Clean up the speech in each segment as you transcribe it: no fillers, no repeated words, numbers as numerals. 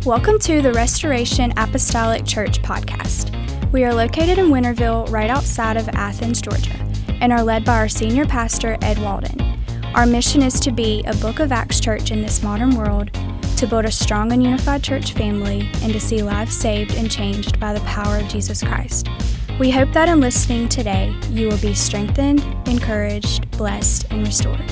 Welcome to the Restoration Apostolic Church podcast. We are located in Winterville, right outside of Athens, Georgia, and are led by our senior pastor, Ed Walden. Our mission is to be a Book of Acts church in this modern world, to build a strong and unified church family, and to see lives saved and changed by the power of Jesus Christ. We hope that in listening today, you will be strengthened, encouraged, blessed, and restored.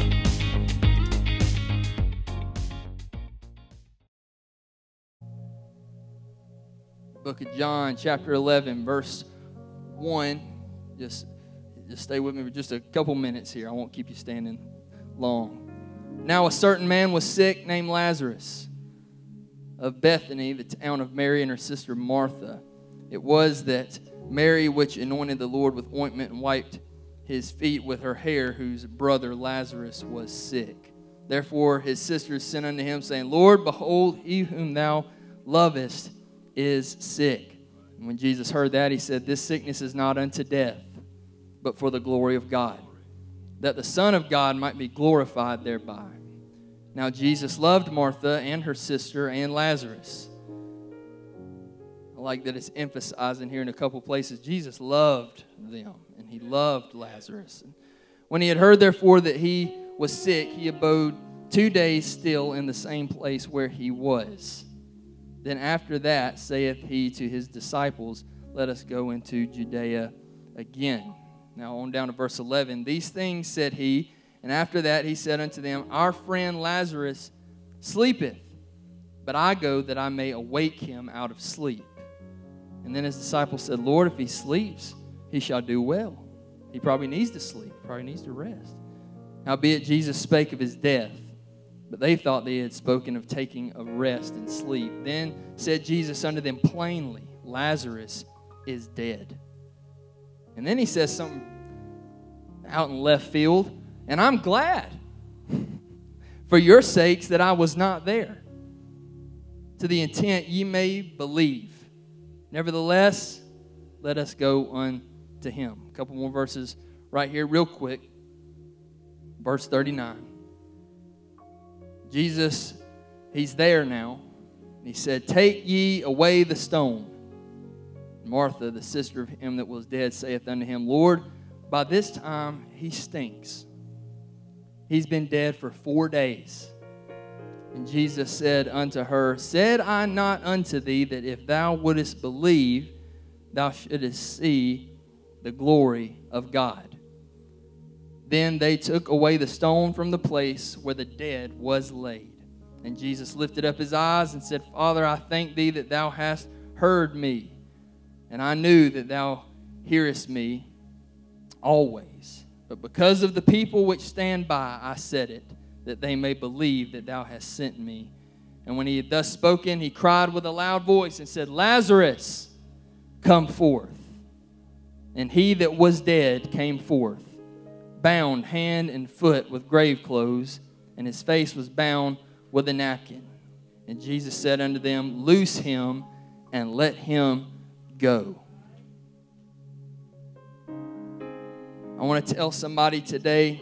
Book of John, chapter 11, verse 1. Just stay with me for just a couple minutes here. I won't keep you standing long. Now a certain man was sick named Lazarus of Bethany, the town of Mary and her sister Martha. It was that Mary which anointed the Lord with ointment and wiped his feet with her hair, whose brother Lazarus was sick. Therefore his sisters sent unto him, saying, Lord, behold, he whom thou lovest is sick. And when Jesus heard that, he said, This sickness is not unto death, but for the glory of God, that the Son of God might be glorified thereby. Now Jesus loved Martha and her sister and Lazarus. I like that it's emphasizing here in a couple places. Jesus loved them, and he loved Lazarus. When he had heard, therefore, that he was sick, he abode 2 days still in the same place where he was. Then after that saith he to his disciples, Let us go into Judea again. Now on down to verse 11. These things said he, and after that he said unto them, Our friend Lazarus sleepeth, but I go that I may awake him out of sleep. And then his disciples said, Lord, if he sleeps, he shall do well. He probably needs to sleep, probably needs to rest. Howbeit Jesus spake of his death, but they thought they had spoken of taking a rest and sleep. Then said Jesus unto them plainly, Lazarus is dead. And then he says something out in left field, and I'm glad for your sakes that I was not there, to the intent ye may believe. Nevertheless, let us go unto him. A couple more verses right here real quick. Verse 39. Jesus, he's there now. He said, Take ye away the stone. Martha, the sister of him that was dead, saith unto him, Lord, by this time he stinks. He's been dead for 4 days. And Jesus said unto her, Said I not unto thee that if thou wouldest believe, thou shouldest see the glory of God? Then they took away the stone from the place where the dead was laid. And Jesus lifted up his eyes and said, Father, I thank thee that thou hast heard me. And I knew that thou hearest me always. But because of the people which stand by, I said it, that they may believe that thou hast sent me. And when he had thus spoken, he cried with a loud voice and said, Lazarus, come forth. And he that was dead came forth, bound hand and foot with grave clothes, and his face was bound with a napkin. And Jesus said unto them, Loose him and let him go. I want to tell somebody today,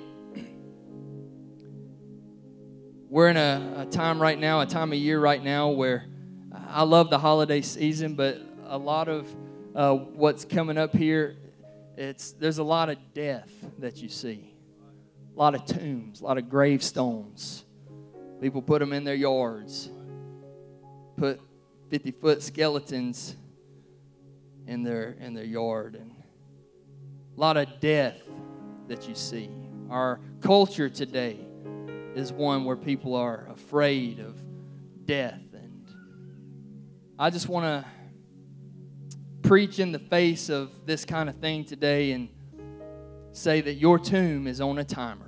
we're in a time right now, a time of year right now where I love the holiday season, but a lot of what's coming up here, there's a lot of death that you see. A lot of tombs, a lot of gravestones. People put them in their yards. Put 50-foot skeletons in their yard. And a lot of death that you see. Our culture today is one where people are afraid of death. And I just want to preach in the face of this kind of thing today and say that your tomb is on a timer.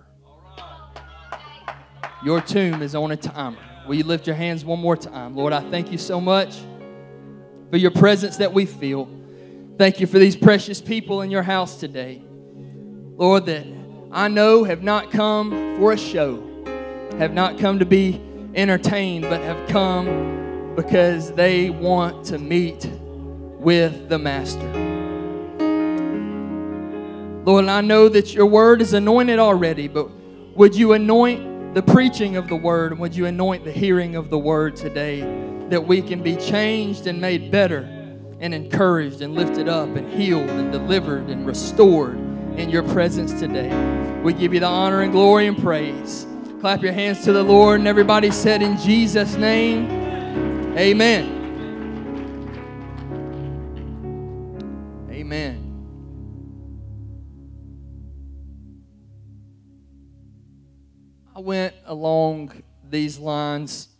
Your tomb is on a timer. Will you lift your hands one more time? Lord, I thank you so much for your presence that we feel. Thank you for these precious people in your house today. Lord, that I know have not come for a show, have not come to be entertained, but have come because they want to meet with the Master. Lord, I know that your word is anointed already, but would you anoint the preaching of the word, and would you anoint the hearing of the word today, that we can be changed and made better and encouraged and lifted up and healed and delivered and restored in your presence today. We give you the honor and glory and praise. Clap your hands to the Lord, and everybody said, in Jesus' name, amen. Amen. I went along these lines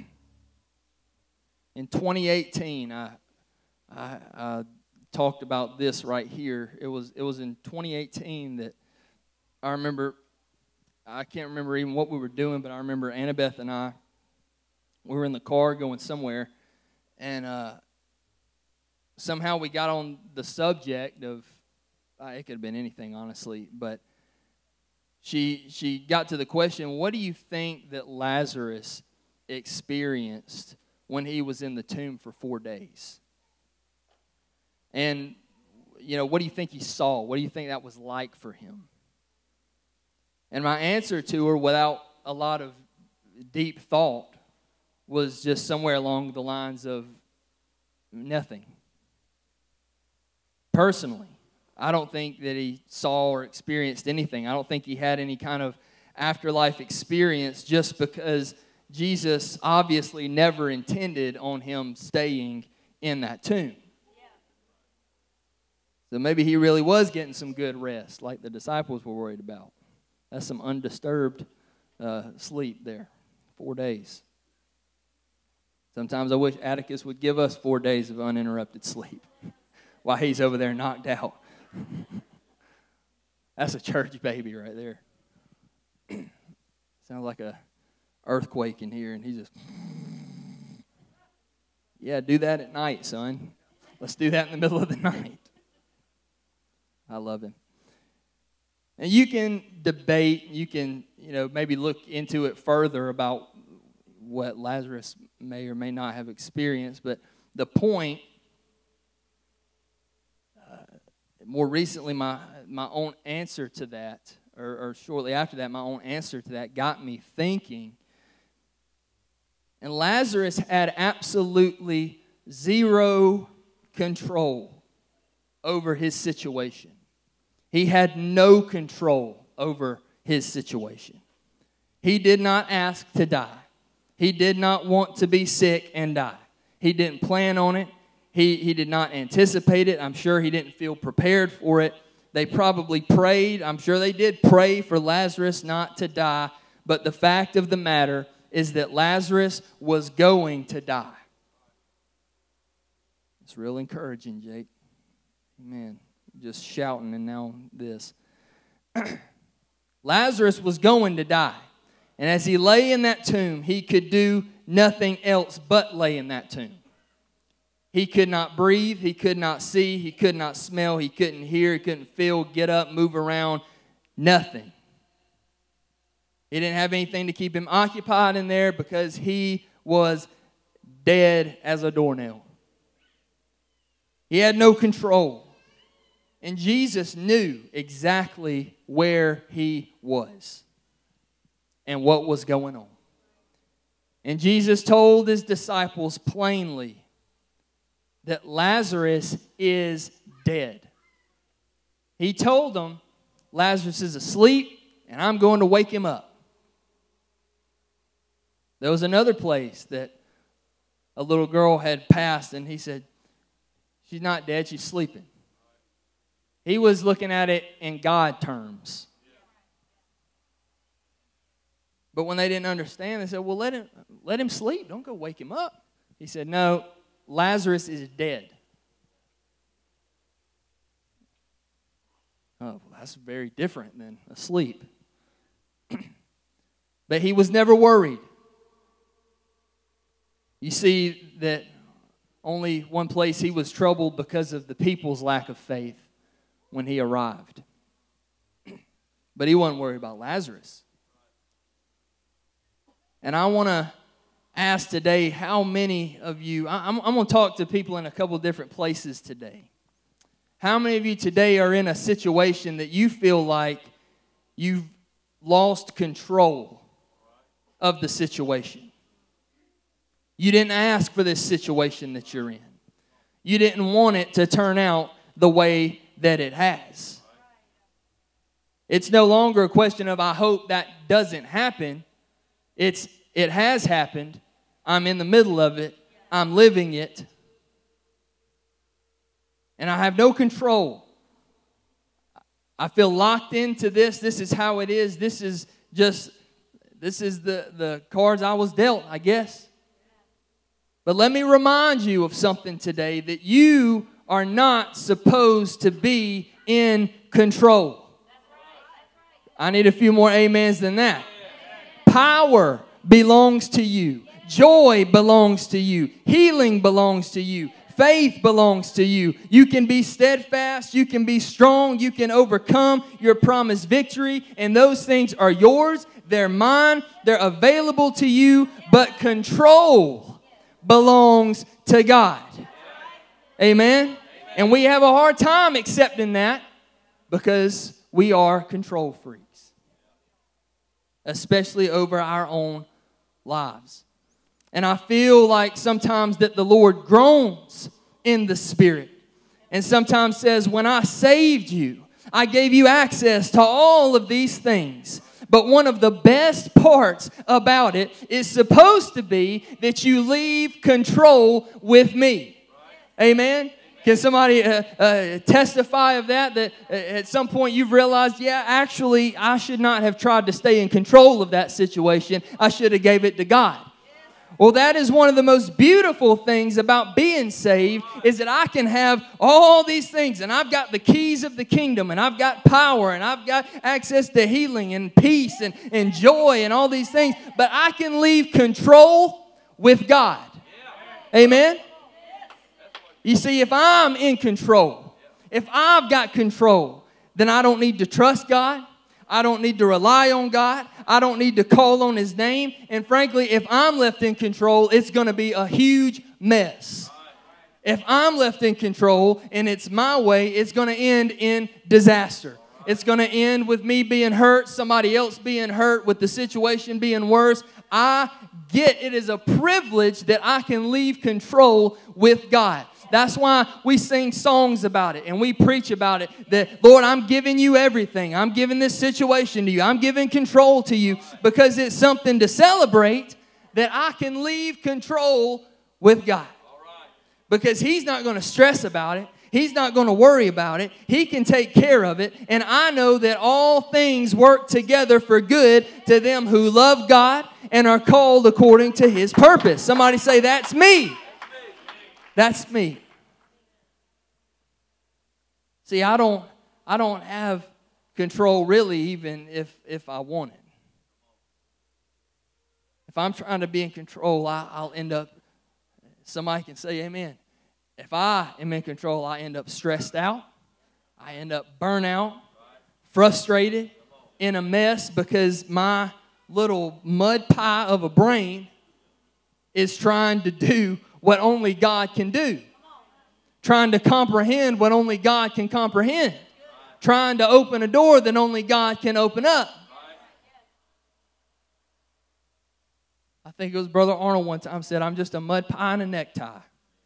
in 2018. I talked about this right here. It was in 2018 that I remember. I can't remember even what we were doing, but I remember Annabeth and I, we were in the car going somewhere, and somehow we got on the subject of, it could have been anything, honestly, but she got to the question, what do you think that Lazarus experienced when he was in the tomb for 4 days? And, what do you think he saw? What do you think that was like for him? And my answer to her, without a lot of deep thought, was just somewhere along the lines of nothing. Personally, I don't think that he saw or experienced anything. I don't think he had any kind of afterlife experience, just because Jesus obviously never intended on him staying in that tomb. So maybe he really was getting some good rest, like the disciples were worried about. That's some undisturbed sleep there, 4 days. Sometimes I wish Atticus would give us 4 days of uninterrupted sleep while he's over there knocked out. That's a church baby right there. Sounds like a earthquake in here, and he just, yeah, do that at night, son. Let's do that in the middle of the night. I love him. And you can debate, you can, maybe look into it further about what Lazarus may or may not have experienced, but the point, more recently, my own answer to that, or shortly after that, my own answer to that got me thinking. And Lazarus had absolutely zero control over his situation. He had no control over his situation. He did not ask to die. He did not want to be sick and die. He didn't plan on it. He did not anticipate it. I'm sure he didn't feel prepared for it. They probably prayed. I'm sure they did pray for Lazarus not to die. But the fact of the matter is that Lazarus was going to die. It's real encouraging, Jake. Amen. Just shouting and now this. Lazarus was going to die. And as he lay in that tomb, he could do nothing else but lay in that tomb. He could not breathe. He could not see. He could not smell. He couldn't hear. He couldn't feel, get up, move around. Nothing. He didn't have anything to keep him occupied in there because he was dead as a doornail. He had no control. And Jesus knew exactly where he was and what was going on. And Jesus told his disciples plainly that Lazarus is dead. He told them, Lazarus is asleep, and I'm going to wake him up. There was another place that a little girl had passed, and he said, she's not dead, she's sleeping. He was looking at it in God terms. But when they didn't understand, they said, well, let him sleep. Don't go wake him up. He said, no, Lazarus is dead. Oh, well, that's very different than asleep. But he was never worried. You see that only one place he was troubled because of the people's lack of faith when he arrived. But he wasn't worried about Lazarus. And I want to ask today, how many of you, I'm going to talk to people in a couple different places today. How many of you today are in a situation that you feel like you've lost control of the situation. You didn't ask for this situation that you're in. You didn't want it to turn out the way that it has. It's no longer a question of, I hope that doesn't happen. It has happened. I'm in the middle of it. I'm living it. And I have no control. I feel locked into this. This is how it is. This is the cards I was dealt, I guess. But let me remind you of something today, that you are not supposed to be in control. I need a few more amens than that. Power belongs to you. Joy belongs to you. Healing belongs to you. Faith belongs to you. You can be steadfast. You can be strong. You can overcome your promised victory. And those things are yours. They're mine. They're available to you. But control belongs to God. Amen? And we have a hard time accepting that because we are control freaks, especially over our own lives. And I feel like sometimes that the Lord groans in the Spirit and sometimes says, when I saved you, I gave you access to all of these things. But one of the best parts about it is supposed to be that you leave control with me. Amen? Can somebody testify of that? That at some point you've realized, yeah, actually, I should not have tried to stay in control of that situation. I should have gave it to God. Well, that is one of the most beautiful things about being saved, is that I can have all these things, and I've got the keys of the kingdom, and I've got power, and I've got access to healing and peace and joy and all these things, but I can leave control with God. Amen? You see, if I'm in control, if I've got control, then I don't need to trust God. I don't need to rely on God. I don't need to call on His name. And frankly, if I'm left in control, it's going to be a huge mess. If I'm left in control and it's my way, it's going to end in disaster. It's going to end with me being hurt, somebody else being hurt, with the situation being worse. I get it is a privilege that I can leave control with God. That's why we sing songs about it and we preach about it. That, Lord, I'm giving you everything. I'm giving this situation to you. I'm giving control to you, because it's something to celebrate that I can leave control with God. Because He's not going to stress about it. He's not going to worry about it. He can take care of it. And I know that all things work together for good to them who love God and are called according to His purpose. Somebody say, that's me. That's me. See, I don't have control really, even if I want it. If I'm trying to be in control, I'll end up, somebody can say amen. If I am in control, I end up stressed out. I end up burnt out, frustrated, in a mess, because my little mud pie of a brain is trying to do what only God can do. Trying to comprehend what only God can comprehend. Trying to open a door that only God can open up. I think it was Brother Arnold one time said, I'm just a mud pie and a necktie.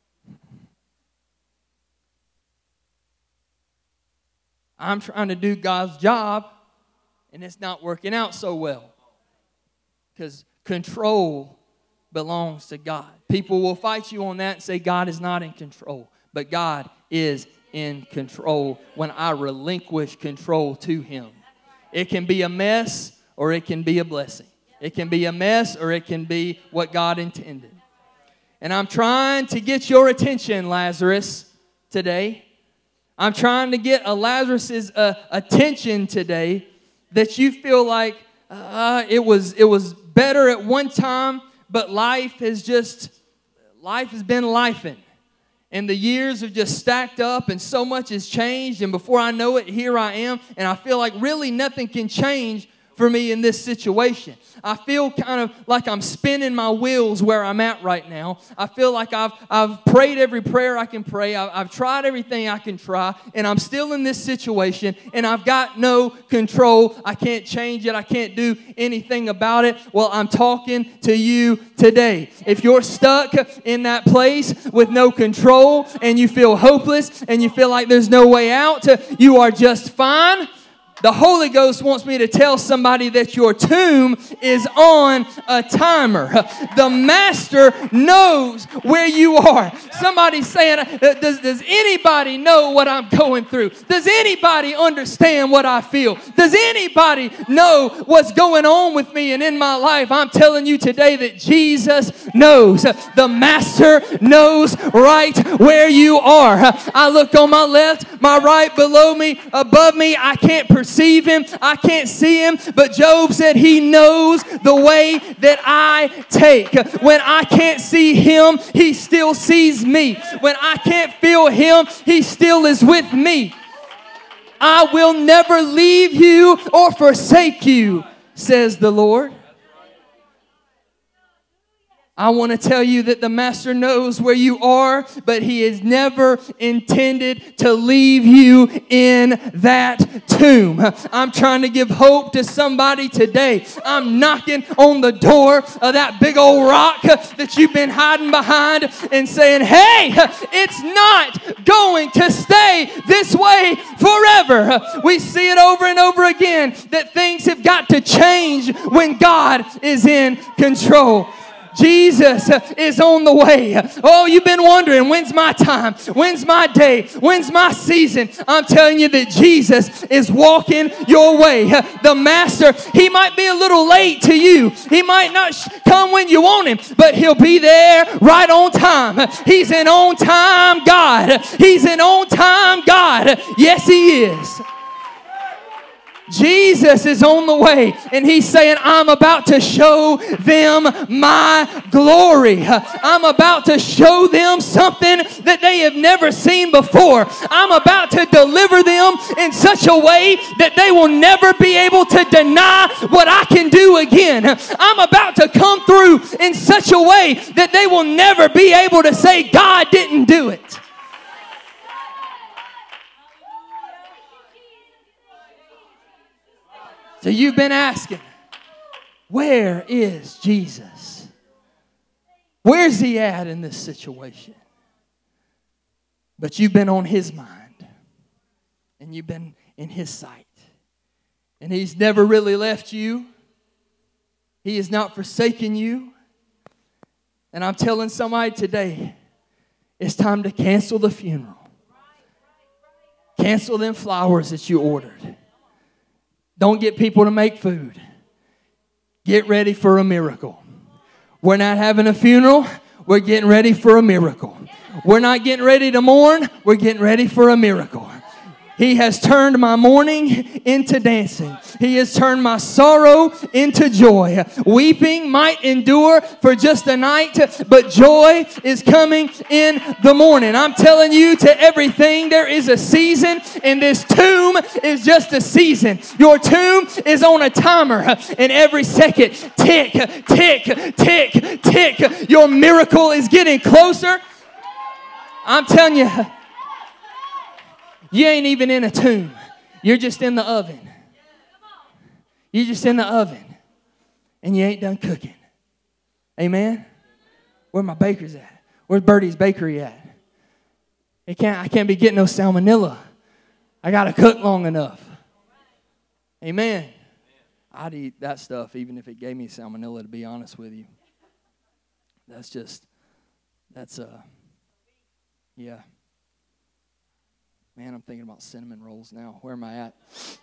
I'm trying to do God's job, and it's not working out so well. Because control belongs to God. People will fight you on that and say God is not in control. But God is in control when I relinquish control to Him. It can be a mess or it can be a blessing. It can be a mess or it can be what God intended. And I'm trying to get your attention, Lazarus, today. I'm trying to get Lazarus's attention today, that you feel like it was better at one time, but life has been lifing. And the years have just stacked up and so much has changed. And before I know it, here I am. And I feel like really nothing can change for me in this situation. I feel kind of like I'm spinning my wheels where I'm at right now. I feel like I've prayed every prayer I can pray. I've tried everything I can try, and I'm still in this situation, and I've got no control. I can't change it. I can't do anything about it. Well, I'm talking to you today. If you're stuck in that place with no control, and you feel hopeless, and you feel like there's no way out, you are just fine. The Holy Ghost wants me to tell somebody that your tomb is on a timer. The Master knows where you are. Somebody's saying, does anybody know what I'm going through? Does anybody understand what I feel? Does anybody know what's going on with me and in my life? I'm telling you today that Jesus knows. The Master knows right where you are. I look on my left, my right, below me, above me. I can't perceive him. I can't see him. But Job said he knows the way that I take. When I can't see him, he still sees me. When I can't feel him, he still is with me. I will never leave you or forsake you, says the Lord. I want to tell you that the Master knows where you are, but he has never intended to leave you in that tomb. I'm trying to give hope to somebody today. I'm knocking on the door of that big old rock that you've been hiding behind and saying, hey, it's not going to stay this way forever. We see it over and over again that things have got to change when God is in control. Jesus is on the way. Oh, you've been wondering, when's my time? When's my day? When's my season? I'm telling you that Jesus is walking your way. The Master, he might be a little late to you. He might not come when you want him, but he'll be there right on time. He's an on-time God. He's an on-time God. Yes, he is. Jesus is on the way, and he's saying, I'm about to show them my glory. I'm about to show them something that they have never seen before. I'm about to deliver them in such a way that they will never be able to deny what I can do again. I'm about to come through in such a way that they will never be able to say God didn't do it. So you've been asking, where is Jesus? Where's he at in this situation? But you've been on his mind, and you've been in his sight. And he's never really left you. He has not forsaken you. And I'm telling somebody today, it's time to cancel the funeral. Cancel them flowers that you ordered. Don't get people to make food. Get ready for a miracle. We're not having a funeral. We're getting ready for a miracle. We're not getting ready to mourn. We're getting ready for a miracle. He has turned my mourning into dancing. He has turned my sorrow into joy. Weeping might endure for just a night, but joy is coming in the morning. I'm telling you, to everything there is a season, and this tomb is just a season. Your tomb is on a timer, and every second, tick, tick, tick, tick. Your miracle is getting closer. I'm telling you, you ain't even in a tomb. You're just in the oven. You're just in the oven. And you ain't done cooking. Amen? Where my baker's at? Where's Bertie's Bakery at? I can't be getting no salmonella. I got to cook long enough. Amen? I'd eat that stuff even if it gave me salmonella, to be honest with you. Yeah. Man, I'm thinking about cinnamon rolls now. Where am I at?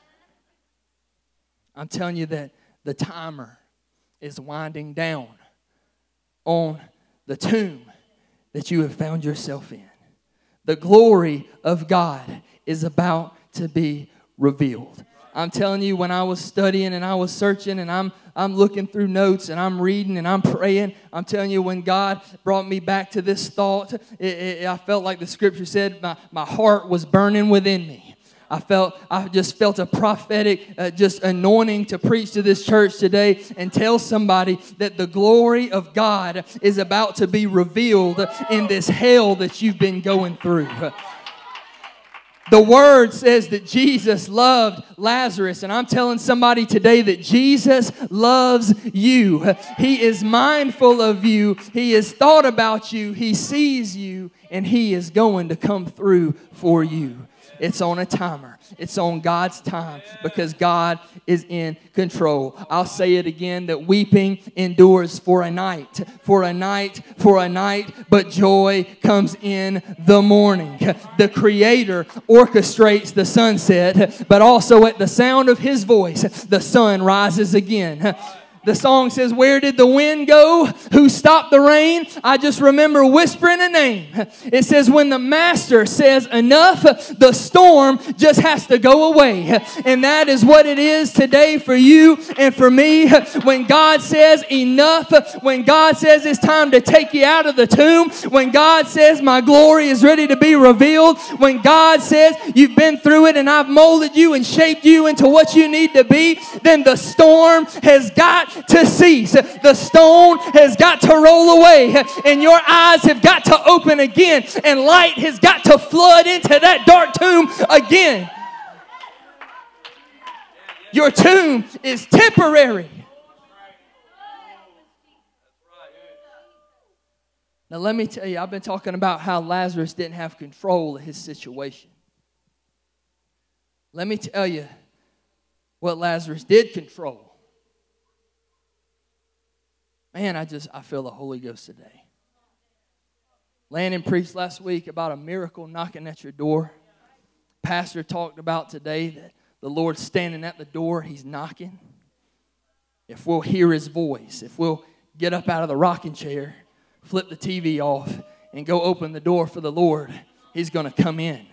I'm telling you that the timer is winding down on the tomb that you have found yourself in. The glory of God is about to be revealed. I'm telling you, when I was studying and I was searching and I'm looking through notes and I'm reading and I'm praying, I'm telling you, when God brought me back to this thought, I felt like the scripture said, my heart was burning within me. I just felt a prophetic just anointing to preach to this church today and tell somebody that the glory of God is about to be revealed in this hell that you've been going through. The Word says that Jesus loved Lazarus, and I'm telling somebody today that Jesus loves you. He is mindful of you. He has thought about you. He sees you, and He is going to come through for you. It's on a timer. It's on God's time because God is in control. I'll say it again, that weeping endures for a night, but joy comes in the morning. The Creator orchestrates the sunset, but also at the sound of His voice, the sun rises again. The song says, where did the wind go? Who stopped the rain? I just remember whispering a name. It says, when the Master says enough, the storm just has to go away. And that is what it is today for you and for me. When God says enough, when God says it's time to take you out of the tomb, when God says my glory is ready to be revealed, when God says you've been through it and I've molded you and shaped you into what you need to be, then the storm has got to cease. The stone has got to roll away, and your eyes have got to open again, and light has got to flood into that dark tomb again. Your tomb is temporary. Now let me tell you, I've been talking about how Lazarus didn't have control of his situation. Let me tell you what Lazarus did control. Man, I feel the Holy Ghost today. Landon preached last week about a miracle knocking at your door. Pastor talked about today that the Lord's standing at the door. He's knocking. If we'll hear His voice, if we'll get up out of the rocking chair, flip the TV off, and go open the door for the Lord, He's going to come in.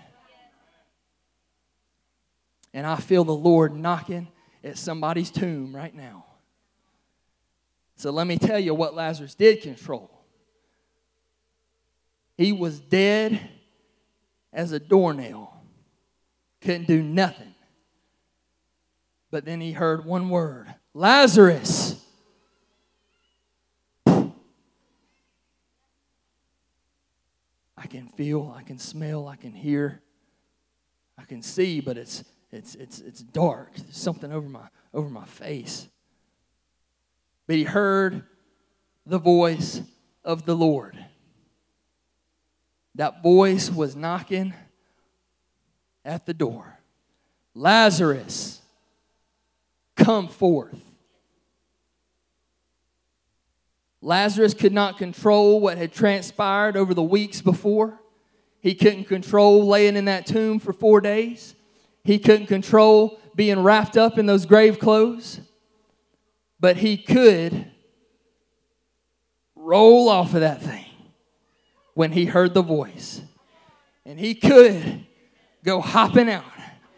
And I feel the Lord knocking at somebody's tomb right now. So let me tell you what Lazarus did control. He was dead as a doornail. Couldn't do nothing. But then he heard one word, Lazarus. I can feel, I can smell, I can hear, I can see, but it's dark. There's something over my face. But he heard the voice of the Lord. That voice was knocking at the door. Lazarus, come forth. Lazarus could not control what had transpired over the weeks before. He couldn't control laying in that tomb for 4 days. He couldn't control being wrapped up in those grave clothes. But he could roll off of that thing when he heard the voice. And he could go hopping out.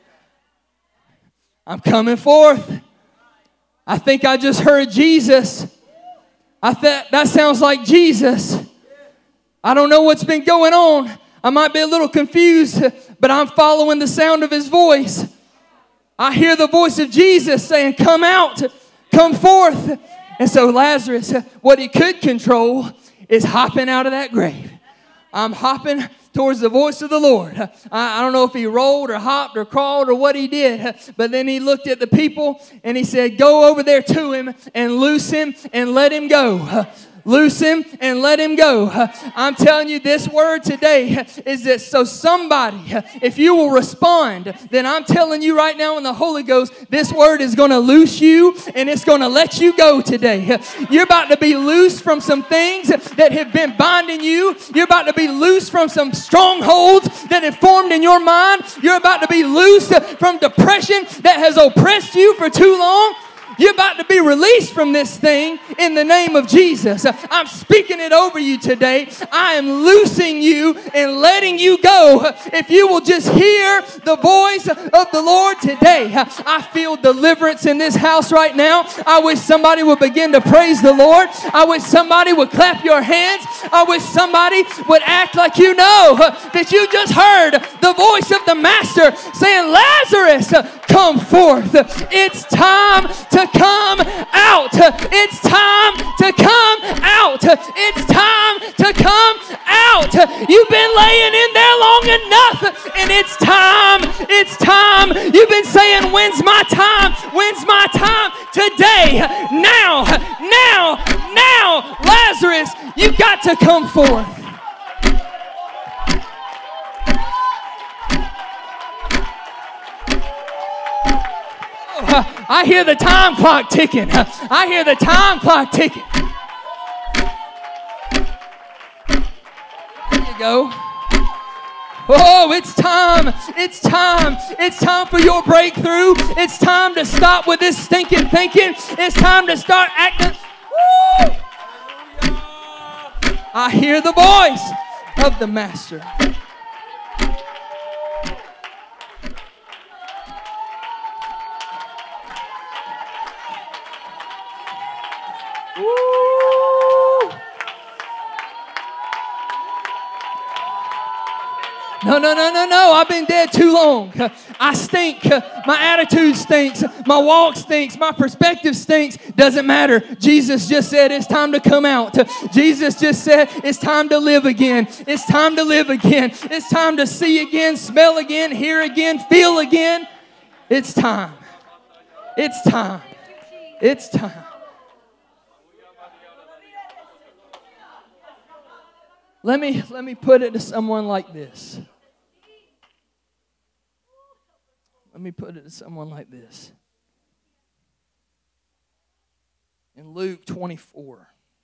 I'm coming forth. I think I just heard Jesus. I thought that sounds like Jesus. I don't know what's been going on. I might be a little confused, but I'm following the sound of His voice. I hear the voice of Jesus saying, come out. Come forth. And so Lazarus, what he could control is hopping out of that grave. I'm hopping towards the voice of the Lord. I don't know if he rolled or hopped or crawled or what he did, but then he looked at the people and he said, go over there to him and loose him and let him go. Loose him and let him go. I'm telling you, this word today is that so somebody, if you will respond, then I'm telling you right now in the Holy Ghost, this word is going to loose you and it's going to let you go today. You're about to be loose from some things that have been binding you. You're about to be loose from some strongholds that have formed in your mind. You're about to be loose from depression that has oppressed you for too long. You're about to be released from this thing in the name of Jesus. I'm speaking it over you today. I am loosing you and letting you go. If you will just hear the voice of the Lord today. I feel deliverance in this house right now. I wish somebody would begin to praise the Lord. I wish somebody would clap your hands. I wish somebody would act like you know that you just heard the voice of the Master saying, Lazarus, come forth. It's time to come out. It's time to come out. It's time to come out. You've been laying in there long enough, and it's time. It's time. You've been saying, when's my time? When's my time? Today. Now. Lazarus, you've got to come forth. I hear the time clock ticking. I hear the time clock ticking. There you go. Oh, it's time. It's time. It's time for your breakthrough. It's time to stop with this stinking thinking. It's time to start acting. Woo! I hear the voice of the Master. No. I've been dead too long. I stink. My attitude stinks. My walk stinks. My perspective stinks. Doesn't matter. Jesus just said it's time to come out. Jesus just said it's time to live again. It's time to live again. It's time to see again, smell again, hear again, feel again. It's time. It's time. It's time. Let me put it to someone like this. Let me put it to someone like this. In Luke 24,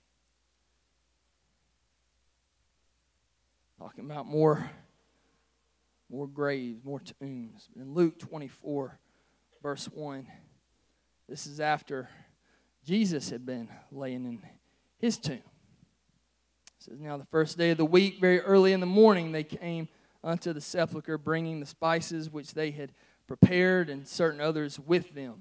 talking about more graves, more tombs. In Luke 24, verse 1, this is after Jesus had been laying in his tomb. It says, now the first day of the week, very early in the morning, they came unto the sepulchre, bringing the spices which they had prepared, and certain others with them.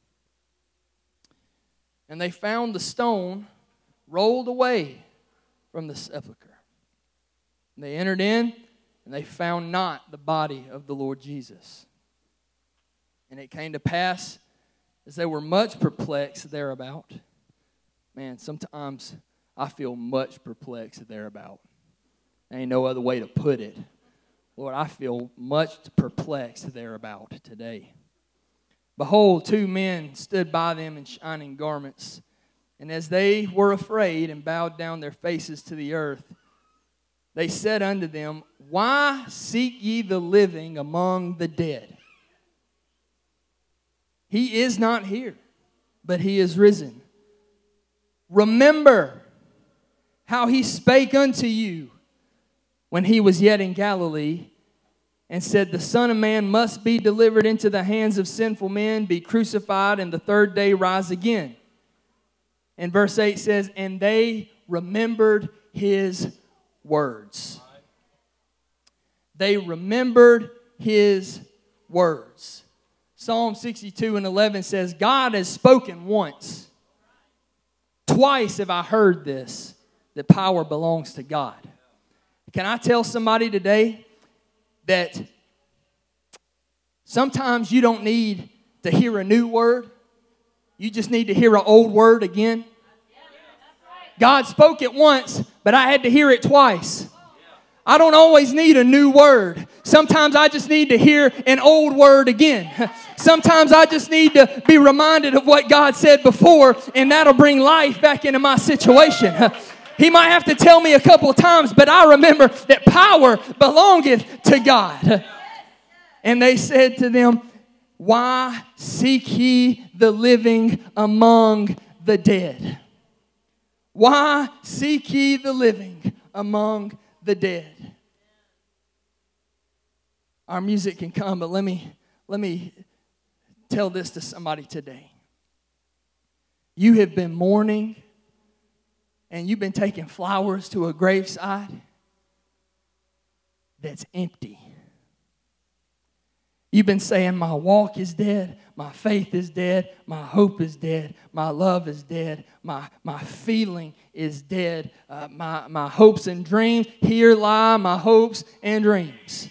And they found the stone rolled away from the sepulchre. And they entered in, and they found not the body of the Lord Jesus. And it came to pass, as they were much perplexed thereabout. Man, sometimes I feel much perplexed thereabout. There ain't no other way to put it. Lord, I feel much perplexed thereabout today. Behold, two men stood by them in shining garments. And as they were afraid and bowed down their faces to the earth, they said unto them, why seek ye the living among the dead? He is not here, but he is risen. Remember how he spake unto you when he was yet in Galilee, and said, the Son of Man must be delivered into the hands of sinful men, be crucified, and the third day rise again. And verse 8 says, and they remembered his words. They remembered his words. Psalm 62:11 says, God has spoken once. Twice have I heard this, that power belongs to God. Can I tell somebody today that sometimes you don't need to hear a new word? You just need to hear an old word again. God spoke it once, but I had to hear it twice. I don't always need a new word. Sometimes I just need to hear an old word again. Sometimes I just need to be reminded of what God said before, and that'll bring life back into my situation. He might have to tell me a couple of times, but I remember that power belongeth to God. And they said to them, why seek ye the living among the dead? Why seek ye the living among the dead? Our music can come, but let me tell this to somebody today. You have been mourning and you've been taking flowers to a graveside that's empty. You've been saying, my walk is dead, my faith is dead, my hope is dead, my love is dead, my feeling is dead, my hopes and dreams. Here lie my hopes and dreams.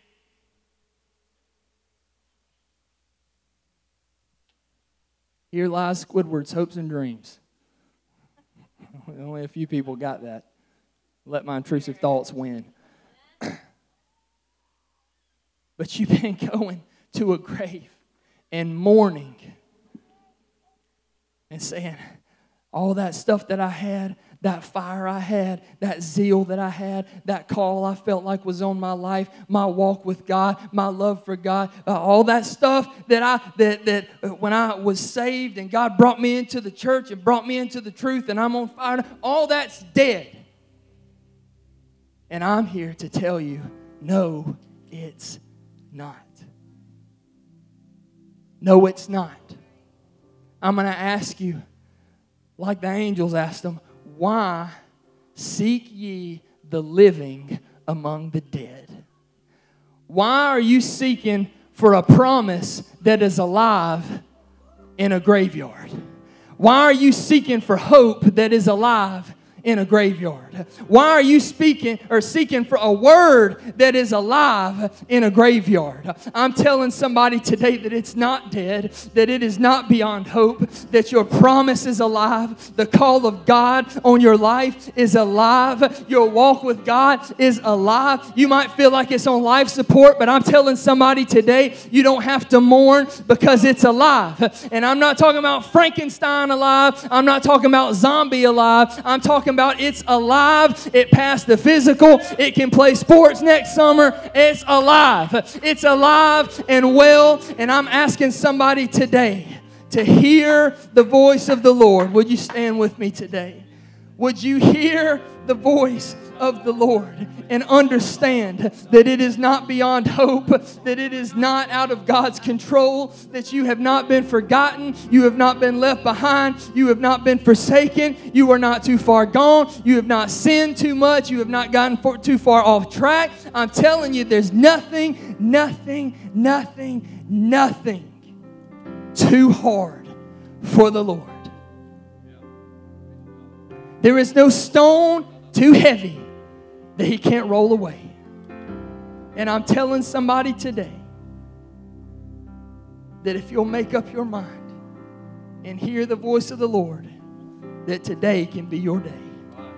Here lies Squidward's hopes and dreams. Only a few people got that. Let my intrusive thoughts win. But you've been going to a grave and mourning and saying, all that stuff that I had, that fire I had, that zeal that I had, that call I felt like was on my life, my walk with God, my love for God, all that stuff that when I was saved and God brought me into the church and brought me into the truth and I'm on fire, all that's dead. And I'm here to tell you, no, it's not. No, it's not. I'm going to ask you, like the angels asked them, why seek ye the living among the dead? Why are you seeking for a promise that is alive in a graveyard? Why are you seeking for hope that is alive in a graveyard? Why are you seeking for a word that is alive in a graveyard? I'm telling somebody today that it's not dead, that it is not beyond hope, that your promise is alive, the call of God on your life is alive, your walk with God is alive. You might feel like it's on life support, but I'm telling somebody today, you don't have to mourn because it's alive. And I'm not talking about Frankenstein alive, I'm not talking about zombie alive, I'm talking about it's alive. It passed the physical. It can play sports next summer. It's alive. It's alive and well. And I'm asking somebody today to hear the voice of the Lord. Would you stand with me today? Would you hear the voice of the Lord and understand that it is not beyond hope, that it is not out of God's control, that you have not been forgotten, you have not been left behind, you have not been forsaken, you are not too far gone, you have not sinned too much, you have not gotten too far off track. I'm telling you, there's nothing too hard for the Lord. There is no stone too heavy that He can't roll away. And I'm telling somebody today that if you'll make up your mind and hear the voice of the Lord, that today can be your day.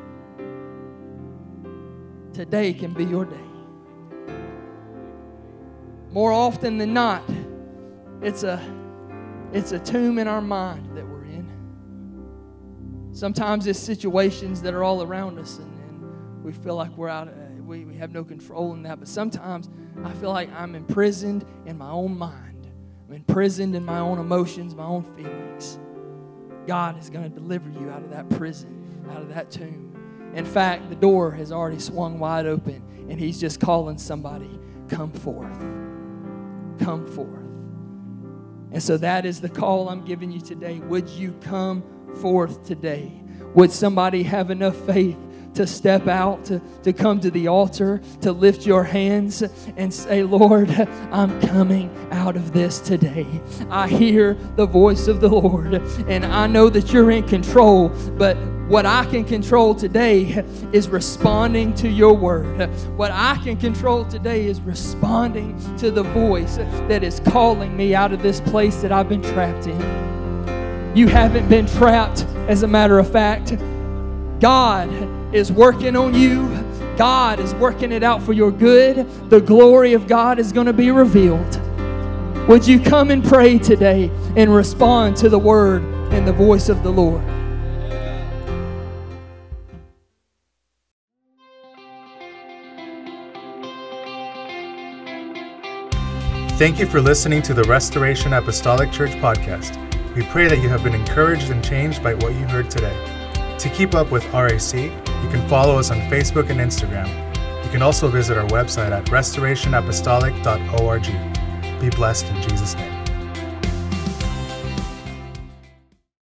Today can be your day. More often than not, it's a tomb in our mind that we're in. Sometimes it's situations that are all around us and we feel like we're out, we have no control in that. But sometimes I feel like I'm imprisoned in my own mind. I'm imprisoned in my own emotions, my own feelings. God is going to deliver you out of that prison, out of that tomb. In fact, the door has already swung wide open and He's just calling somebody, come forth. Come forth. And so that is the call I'm giving you today. Would you come forth today? Would somebody have enough faith to step out, to come to the altar, to lift your hands and say, Lord, I'm coming out of this today. I hear the voice of the Lord, and I know that you're in control, but what I can control today is responding to your word. What I can control today is responding to the voice that is calling me out of this place that I've been trapped in. You haven't been trapped, as a matter of fact. God is working on you. God is working it out for your good. The glory of God is going to be revealed. Would you come and pray today and respond to the word and the voice of the Lord? Thank you for listening to the Restoration Apostolic Church podcast. We pray that you have been encouraged and changed by what you heard today. To keep up with RAC, you can follow us on Facebook and Instagram. You can also visit our website at restorationapostolic.org. Be blessed in Jesus' name.